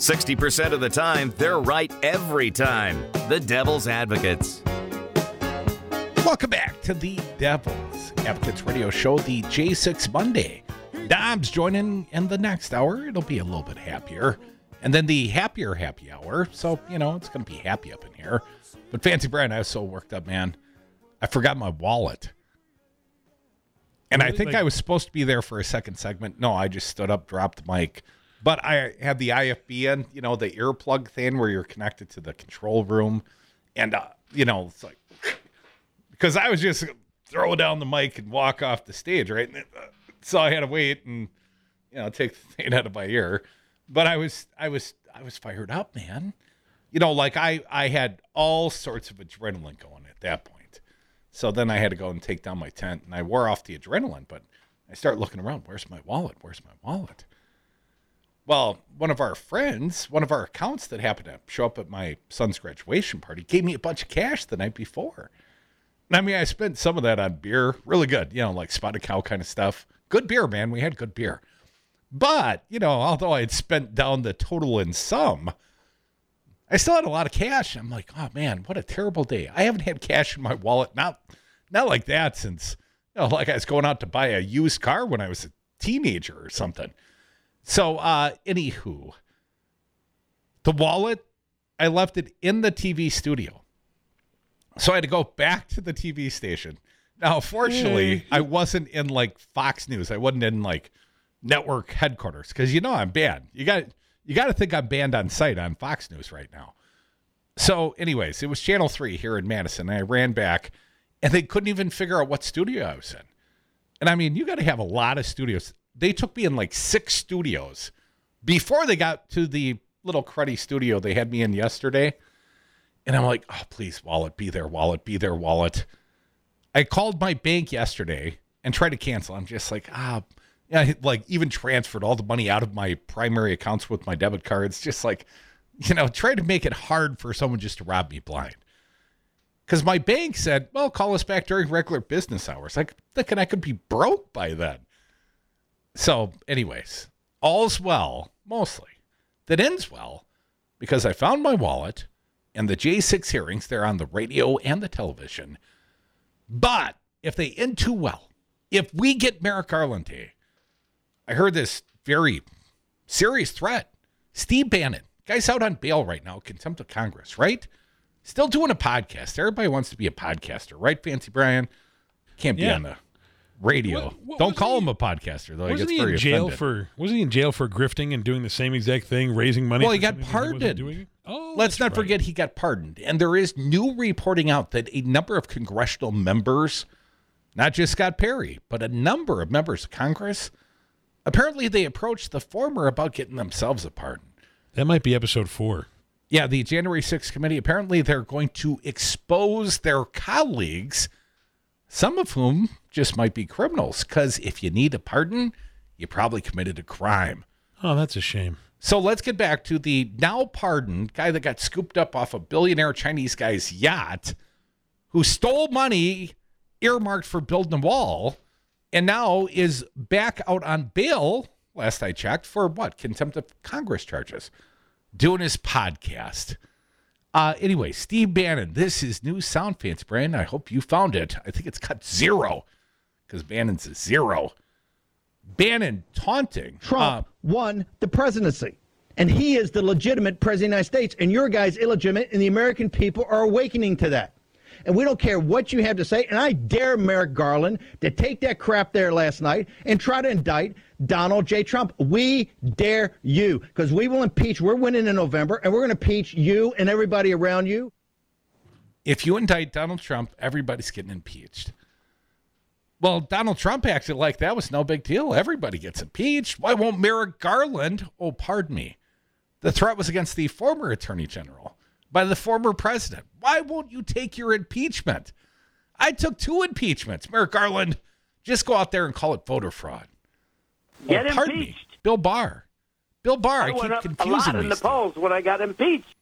60% of the time, they're right every time. The Devil's Advocates. Welcome back to the Devil's Advocates Radio Show, the J6 Monday. Dom's joining in the next hour. It'll be a little bit happier. And then the happier happy hour. So, it's going to be happy up in here. But Fancy Brian, I was so worked up, man. I forgot my wallet. And I think I was supposed to be there for a second segment. No, I just stood up, dropped the mic. But I had the IFB in, the earplug thing where you're connected to the control room. And, it's like, because I was just throw down the mic and walk off the stage, right? And so I had to wait and, take the thing out of my ear. But I was fired up, man. I had all sorts of adrenaline going at that point. So then I had to go and take down my tent, and I wore off the adrenaline. But I start looking around. Where's my wallet? Well, one of our accounts that happened to show up at my son's graduation party gave me a bunch of cash the night before. And I mean, I spent some of that on beer. Really good, like Spotted Cow kind of stuff. Good beer, man. We had good beer. But, although I had spent down the total in sum, I still had a lot of cash. I'm like, oh, man, what a terrible day. I haven't had cash in my wallet, not like that since, like I was going out to buy a used car when I was a teenager or something. So, anywho, the wallet, I left it in the TV studio. So I had to go back to the TV station. Now, fortunately, I wasn't in, Fox News. I wasn't in, network headquarters because, I'm banned. You got to think I'm banned on site on Fox News right now. So, anyways, it was Channel 3 here in Madison, and I ran back, and they couldn't even figure out what studio I was in. And, I mean, you got to have a lot of studios. They took me in, 6 studios before they got to the little cruddy studio they had me in yesterday. And I'm like, oh, please, wallet, be there, wallet, be there, wallet. I called my bank yesterday and tried to cancel. I'm just like, even transferred all the money out of my primary accounts with my debit cards. Just try to make it hard for someone just to rob me blind. Because my bank said, well, call us back during regular business hours. Thinking I could be broke by then. So, anyways, all's well, mostly. That ends well because I found my wallet. And the J6 hearings, they're on the radio and the television. But if they end too well, if we get Merrick Garland, I heard this very serious threat. Steve Bannon, guy's out on bail right now, contempt of Congress, right? Still doing a podcast. Everybody wants to be a podcaster, right, Fancy Brian? Can't be on the radio. Don't call him a podcaster, though. Wasn't he in jail for grifting and doing the same exact thing, raising money? Well, he got pardoned. Let's not forget he got pardoned. And there is new reporting out that a number of congressional members, not just Scott Perry, but a number of members of Congress, apparently they approached the former about getting themselves a pardon. That might be episode 4. Yeah, the January 6th committee, apparently they're going to expose their colleagues, some of whom just might be criminals, because if you need a pardon, you probably committed a crime. Oh, that's a shame. So let's get back to the now pardoned guy that got scooped up off a billionaire Chinese guy's yacht, who stole money earmarked for building a wall, and now is back out on bail, last I checked, for what? Contempt of Congress charges. Doing his podcast. Anyway, Steve Bannon, this is new sound, Fancy Brian. I hope you found it. I think it's cut 0, because Bannon's a 0. Bannon taunting. Trump won the presidency, and he is the legitimate president of the United States, and your guy's illegitimate, and the American people are awakening to that. And we don't care what you have to say, and I dare Merrick Garland to take that crap there last night and try to indict Donald J. Trump. We dare you, because we will impeach. We're winning in November, and we're going to impeach you and everybody around you. If you indict Donald Trump, everybody's getting impeached. Well, Donald Trump acted like that was no big deal. Everybody gets impeached. Why won't Merrick Garland? Oh, pardon me. The threat was against the former attorney general by the former president. Why won't you take your impeachment? I took 2 impeachments. Merrick Garland, just go out there and call it voter fraud. Get pardon impeached. Me. Bill Barr. I went keep up confusing a lot in the these polls when I got impeached.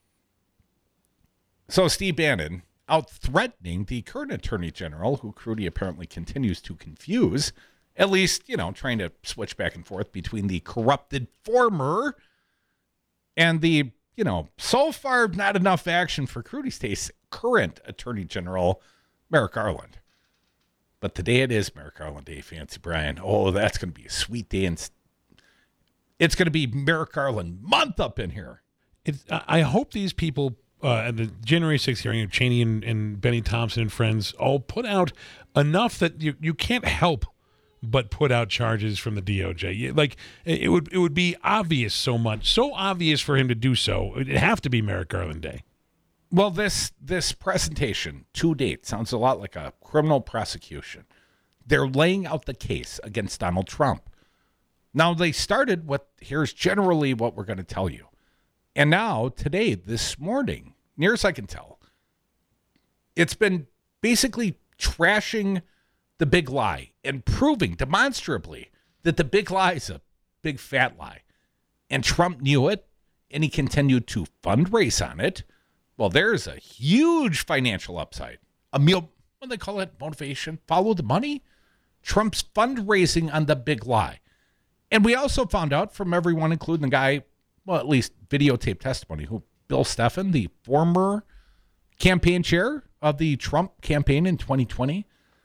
So Steve Bannon out threatening the current attorney general, who Crudy apparently continues to confuse, at least, trying to switch back and forth between the corrupted former And the, so far not enough action for Crudy State's current Attorney General, Merrick Garland. But today it is Merrick Garland Day, Fancy Brian. Oh, that's going to be a sweet day. And it's going to be Merrick Garland month up in here. I hope these people at the January 6th hearing of Cheney and Benny Thompson and friends all put out enough that you can't help but put out charges from the DOJ. Like, it would be obvious so obvious for him to do so. It'd have to be Merrick Garland Day. Well, this presentation to date sounds a lot like a criminal prosecution. They're laying out the case against Donald Trump. Now, they started with, here's generally what we're going to tell you. And now, today, this morning, near as I can tell, it's been basically trashing the big lie and proving demonstrably that the big lie is a big fat lie. And Trump knew it, and he continued to fundraise on it. Well, there's a huge financial upside. What do they call it? Motivation? Follow the money? Trump's fundraising on the big lie. And we also found out from everyone, including the guy, well, at least videotape testimony, Bill Stephan, the former campaign chair of the Trump campaign in 2020.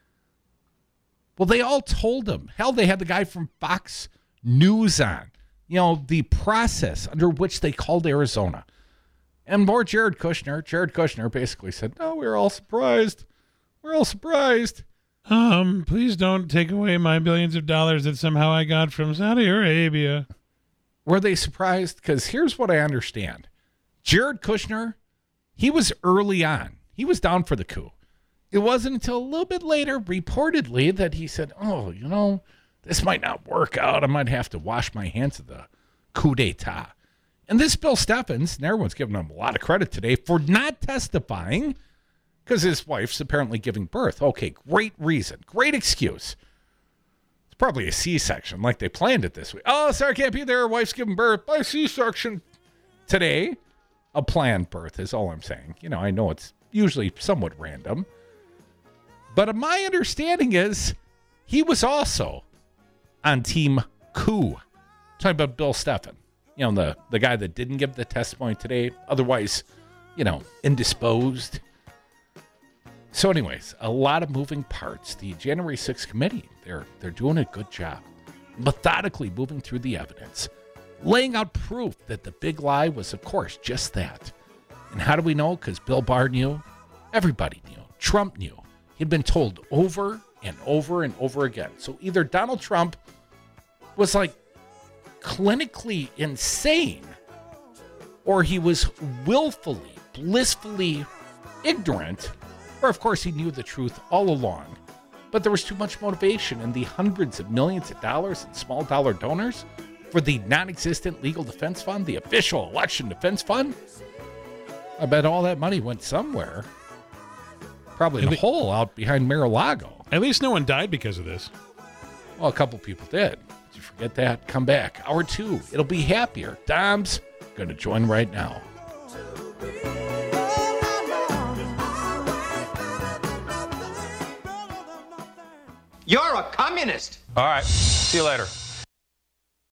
Well, they all told him. Hell, they had the guy from Fox News on. The process under which they called Arizona. And more Jared Kushner. Jared Kushner basically said, no, we're all surprised. We're all surprised. Please don't take away my billions of dollars that somehow I got from Saudi Arabia. Were they surprised? Because here's what I understand. Jared Kushner, he was early on. He was down for the coup. It wasn't until a little bit later, reportedly, that he said, this might not work out. I might have to wash my hands of the coup d'etat. And this Bill Stephens, and everyone's giving him a lot of credit today for not testifying because his wife's apparently giving birth. Okay, great reason. Great excuse. It's probably a C-section like they planned it this week. Oh, sorry, can't be there. Wife's giving birth by C-section. Today, a planned birth is all I'm saying. I know it's usually somewhat random. But my understanding is he was also on Team Coup. Talking about Bill Stephan. The guy that didn't give the testimony today, otherwise, indisposed. So anyways, a lot of moving parts. The January 6th committee, they're doing a good job. Methodically moving through the evidence. Laying out proof that the big lie was, of course, just that. And how do we know? Because Bill Barr knew. Everybody knew. Trump knew. He'd been told over and over and over again. So either Donald Trump was like clinically insane, or he was willfully, blissfully ignorant, or of course he knew the truth all along. But there was too much motivation in the hundreds of millions of dollars in small dollar donors for the non-existent legal defense fund, the official election defense fund. I bet all that money went somewhere. Probably in a hole out behind Mar-a-Lago. At least no one died because of this. Well, a couple people did. Did you forget that? Come back. Hour 2. It'll be happier. Dom's going to join right now. You're a communist. All right. See you later.